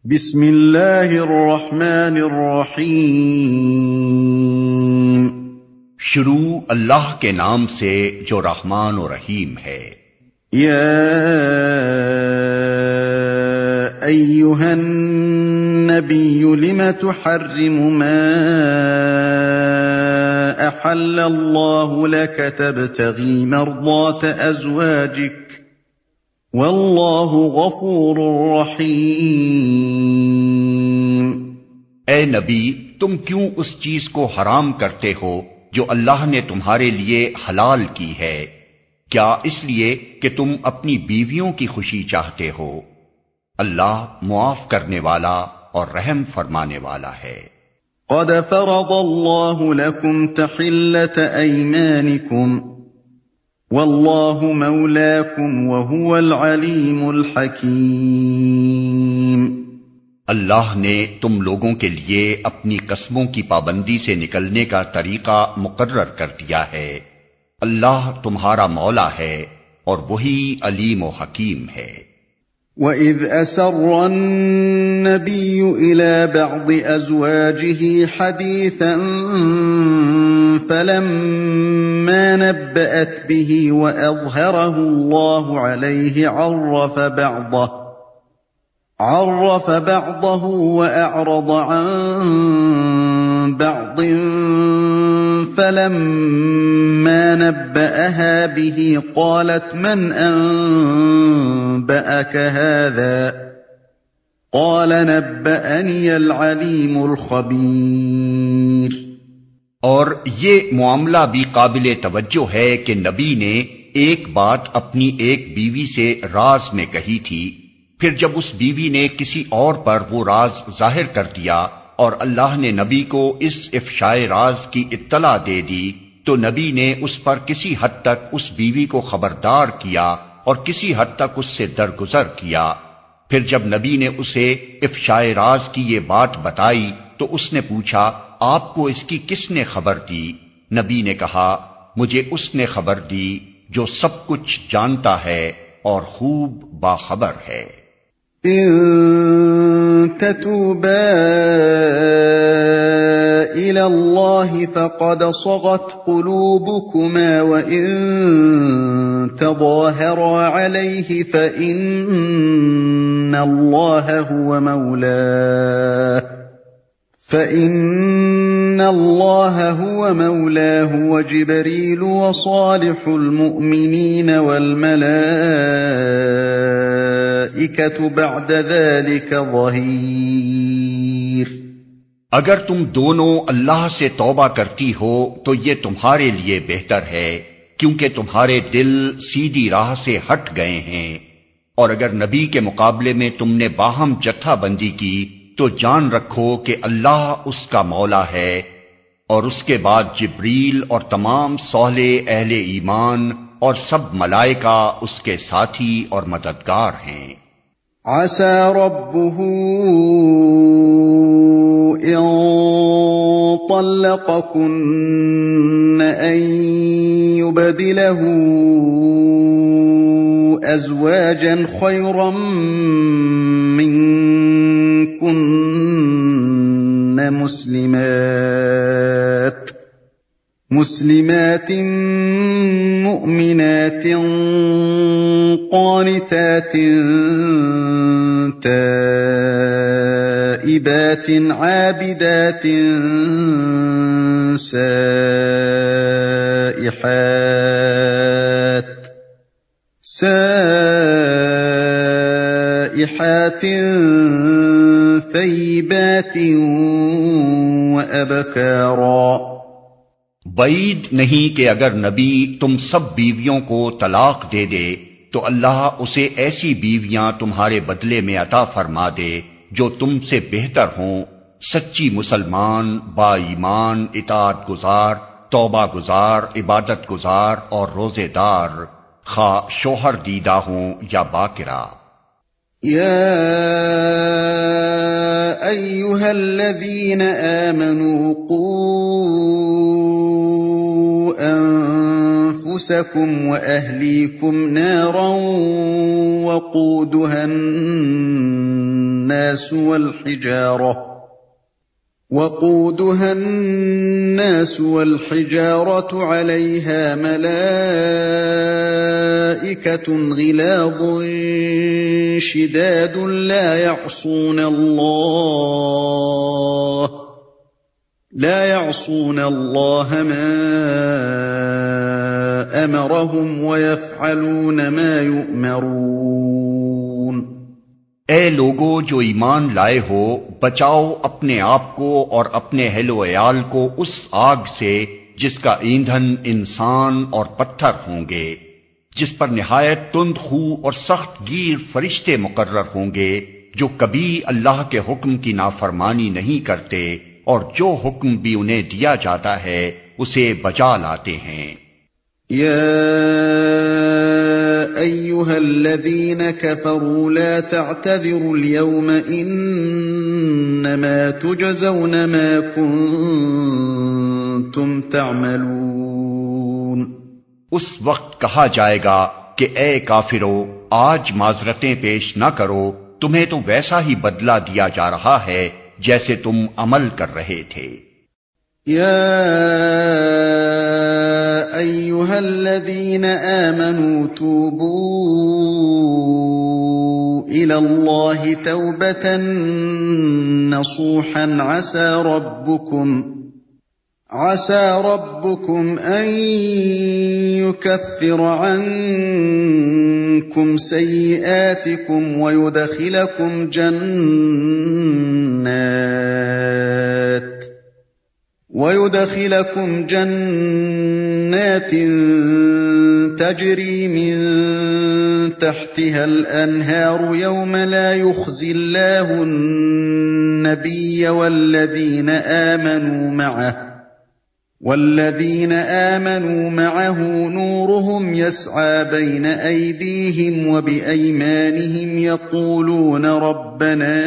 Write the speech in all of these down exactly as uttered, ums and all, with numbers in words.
بسم اللہ الرحمن الرحیم۔ شروع اللہ کے نام سے جو رحمان و رحیم ہے۔ یا ایھا النبی لم تحرم ما احل اللہ لک تبتغی مرضات ازواجک واللہ غفور رحیم۔ اے نبی، تم کیوں اس چیز کو حرام کرتے ہو جو اللہ نے تمہارے لیے حلال کی ہے؟ کیا اس لیے کہ تم اپنی بیویوں کی خوشی چاہتے ہو؟ اللہ معاف کرنے والا اور رحم فرمانے والا ہے۔ قد فرض اللہ لکم تحلۃ ایمانکم واللہ مولاکم وہو العلیم الحکیم۔ اللہ نے تم لوگوں کے لیے اپنی قسموں کی پابندی سے نکلنے کا طریقہ مقرر کر دیا ہے۔ اللہ تمہارا مولا ہے اور وہی علیم و حکیم ہے۔ وَإِذْ أَسَرَّ النَّبِيُّ إِلَى بَعْضِ أَزْوَاجِهِ حَدِيثًا فَلَمَّا نَبَّأَتْ بِهِ وَأَظْهَرَهُ اللَّهُ عَلَيْهِ عَرَّفَ بَعْضَهُ عَرَّفَ بَعْضَهُ وَأَعْرَضَ عَن بَعْضٍ فَلَمَّا نَبَّأَهَا بِهِ قَالَتْ مَنْ أَنبَأَكَ هَذَا قَالَ نَبَّأَنِيَ الْعَلِيمُ الْخَبِيرُ۔ اور یہ معاملہ بھی قابل توجہ ہے کہ نبی نے ایک بات اپنی ایک بیوی سے راز میں کہی تھی، پھر جب اس بیوی نے کسی اور پر وہ راز ظاہر کر دیا اور اللہ نے نبی کو اس افشائے راز کی اطلاع دے دی، تو نبی نے اس پر کسی حد تک اس بیوی کو خبردار کیا اور کسی حد تک اس سے درگزر کیا۔ پھر جب نبی نے اسے افشائے راز کی یہ بات بتائی تو اس نے پوچھا، آپ کو اس کی کس نے خبر دی؟ نبی نے کہا، مجھے اس نے خبر دی جو سب کچھ جانتا ہے اور خوب باخبر ہے۔ ان تتوبا الى اللہ فقد صغت قلوبكما وان تظاہرا علیہ فإن اللہ هو مولاه فإن اللہ هو مولاه وجبریل وصالح المؤمنین والملائکۃ بعد ذلك ظہیر۔ اگر تم دونوں اللہ سے توبہ کرتی ہو تو یہ تمہارے لیے بہتر ہے، کیونکہ تمہارے دل سیدھی راہ سے ہٹ گئے ہیں۔ اور اگر نبی کے مقابلے میں تم نے باہم جتھا بندی کی تو جان رکھو کہ اللہ اس کا مولا ہے، اور اس کے بعد جبریل اور تمام صالح اہل ایمان اور سب ملائکہ اس کے ساتھی اور مددگار ہیں۔ عسى ربه إن طلقكن أن يبدله أزواجا خيرا منكن مسلمات مسلمات مؤمنات قانتات تائبات عابدات سائحات سائحات ثیبات وأبکارا۔ بعید نہیں کہ اگر نبی تم سب بیویوں کو طلاق دے دے تو اللہ اسے ایسی بیویاں تمہارے بدلے میں عطا فرما دے جو تم سے بہتر ہوں، سچی مسلمان، با ایمان، اطاعت گزار، توبہ گزار، عبادت گزار اور روزے دار، خواہ شوہر دیدہ ہوں یا باکرہ۔ یا ایھا الذین آمنوا قوا انفسکم واہلیکم نارا وقودها الناس الناس والحجارة وقودها الناس والحجارة عليها ملائكة غلاظ شداد لا يعصون الله لا يعصون الله ما أمرهم ويفعلون ما يؤمرون۔ اے لوگو جو ایمان لائے ہو، بچاؤ اپنے آپ کو اور اپنے اہل و عیال کو اس آگ سے جس کا ایندھن انسان اور پتھر ہوں گے، جس پر نہایت تند خو اور سخت گیر فرشتے مقرر ہوں گے جو کبھی اللہ کے حکم کی نافرمانی نہیں کرتے اور جو حکم بھی انہیں دیا جاتا ہے اسے بجا لاتے ہیں۔ یا ایھا الذین کفروا لا تعتذروا اليوم انما تجزون ما کنتم تعملون۔ اس وقت کہا جائے گا کہ اے کافرو، آج معذرتیں پیش نہ کرو، تمہیں تو ویسا ہی بدلہ دیا جا رہا ہے جیسے تم عمل کر رہے تھے۔ یا ایھا الذین آمنوا توبوا الی اللہ توبۃ نصوحا عسى ربکم عسى ربكم أن يكفر عنكم سيئاتكم ويدخلكم جنات ويدخلكم جنات تجري من تحتها الأنهار يوم لا يخزي الله النبي والذين آمنوا معه والذين آمنوا معه نورهم يسعى بين أيديهم وبأيمانهم يقولون ربنا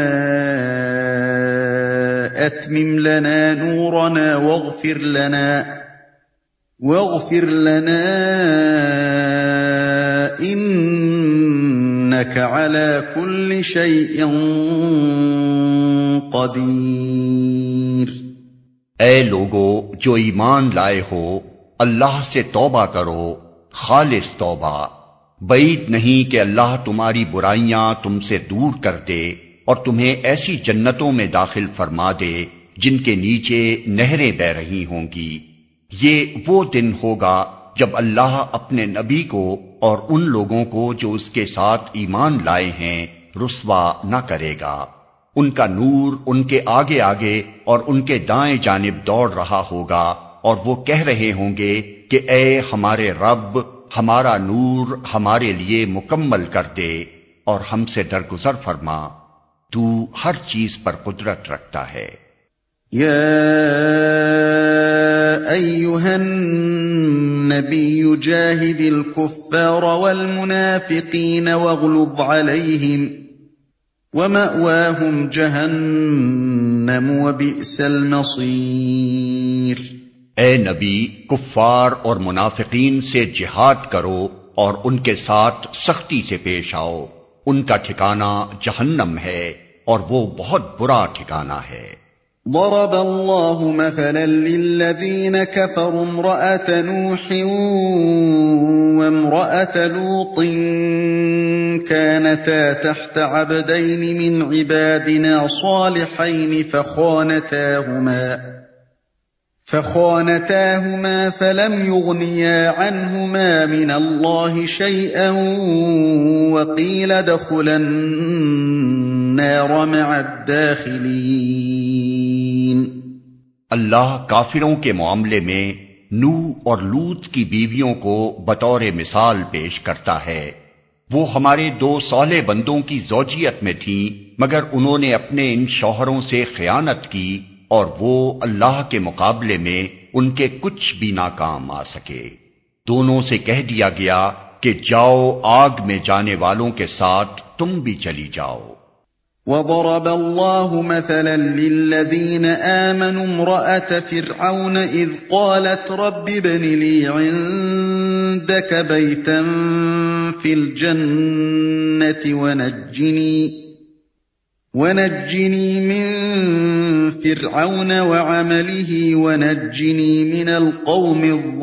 أتمم لنا نورنا واغفر لنا واغفر لنا إنك على كل شيء قدير۔ اے لوگو جو ایمان لائے ہو، اللہ سے توبہ کرو، خالص توبہ۔ بعید نہیں کہ اللہ تمہاری برائیاں تم سے دور کر دے اور تمہیں ایسی جنتوں میں داخل فرما دے جن کے نیچے نہریں بہہ رہی ہوں گی۔ یہ وہ دن ہوگا جب اللہ اپنے نبی کو اور ان لوگوں کو جو اس کے ساتھ ایمان لائے ہیں رسوا نہ کرے گا۔ ان کا نور ان کے آگے آگے اور ان کے دائیں جانب دوڑ رہا ہوگا اور وہ کہہ رہے ہوں گے کہ اے ہمارے رب، ہمارا نور ہمارے لیے مکمل کر دے اور ہم سے درگزر فرما، تو ہر چیز پر قدرت رکھتا ہے۔ یا ایھا النبی جاہد الکفار والمنافقین واغلظ علیہم وَمَأْوَاهُمْ جَهَنَّمُ وَبِئْسَ الْمَصِيرُ۔ اے نبی، کفار اور منافقین سے جہاد کرو اور ان کے ساتھ سختی سے پیش آؤ، ان کا ٹھکانہ جہنم ہے اور وہ بہت برا ٹھکانہ ہے۔ ضرب الله مثلا للذين كفروا امرأة نوح وامرأة لوط كانتا تحت عبدين من عبادنا صالحين فخانتاهما فخانتاهما فلم يغنيا عنهما من الله شيئا وقيل ادخلا النار مع الداخلين۔ اللہ کافروں کے معاملے میں نوح اور لوط کی بیویوں کو بطور مثال پیش کرتا ہے۔ وہ ہمارے دو صالح بندوں کی زوجیت میں تھیں، مگر انہوں نے اپنے ان شوہروں سے خیانت کی اور وہ اللہ کے مقابلے میں ان کے کچھ بھی ناکام آ سکے۔ دونوں سے کہہ دیا گیا کہ جاؤ آگ میں جانے والوں کے ساتھ تم بھی چلی جاؤ۔ وضرب الله مثلا للذين آمنوا امرأة فرعون إذ قالت رب ابن لي عندك بيتا في الجنة ونجني ونجني من فرعون وعمله ونجني من القوم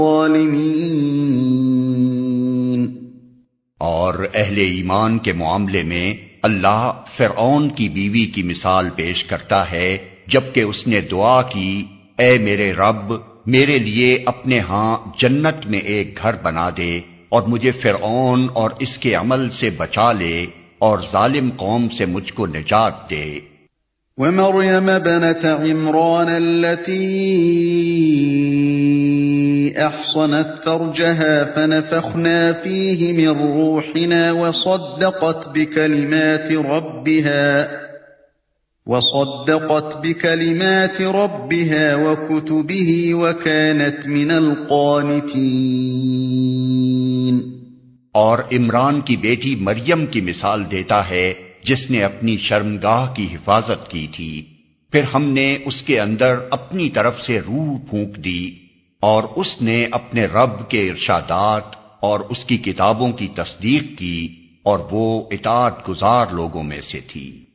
الظالمين۔ اور اہل ایمان کے معاملے میں اللہ فرعون کی بیوی کی مثال پیش کرتا ہے جبکہ اس نے دعا کی، اے میرے رب میرے لیے اپنے ہاں جنت میں ایک گھر بنا دے اور مجھے فرعون اور اس کے عمل سے بچا لے اور ظالم قوم سے مجھ کو نجات دے۔ ومريم ابنة عمران التي أحصنت فرجها فنفخنا فيه من روحنا وصدقت بكلمات ربها وصدقت بكلمات ربها وكتبه وكانت من القانتين۔ اور عمران کی بیٹی مریم کی مثال دیتا ہے جس نے اپنی شرمگاہ کی حفاظت کی تھی، پھر ہم نے اس کے اندر اپنی طرف سے روح پھونک دی اور اس نے اپنے رب کے ارشادات اور اس کی کتابوں کی تصدیق کی اور وہ اطاعت گزار لوگوں میں سے تھی۔